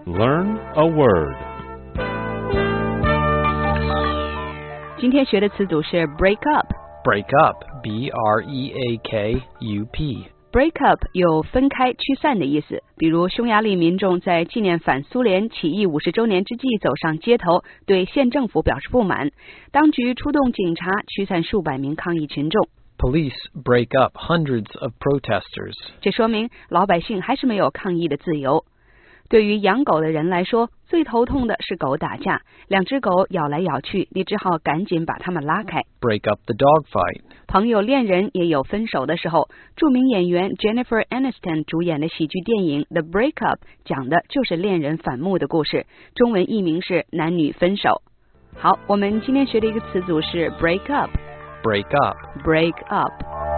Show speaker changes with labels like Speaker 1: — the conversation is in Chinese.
Speaker 1: Learn a word.
Speaker 2: 今天学的词组是 break up。Break
Speaker 3: up, B-R-E-A-K-U-P。Break
Speaker 2: up 有分开、驱散的意思，比如匈牙利民众在纪念反苏联起义50周年之际走上街头，对县政府表示不满，当局出动警察驱散数百名抗议群众。
Speaker 3: Police break up hundreds of protesters.
Speaker 2: 这说明老百姓还是没有抗议的自由。对于养狗的人来说，最头痛的是狗打架，两只狗咬来咬去，你只好赶紧把它们拉开。
Speaker 3: Break up the dog fight.
Speaker 2: 朋友恋人也有分手的时候，著名演员 Jennifer Aniston 主演的喜剧电影 The Break Up 讲的就是恋人反目的故事，中文译名是男女分手。好，我们今天学的一个词组是 break up.
Speaker 3: Break up.
Speaker 2: Break up.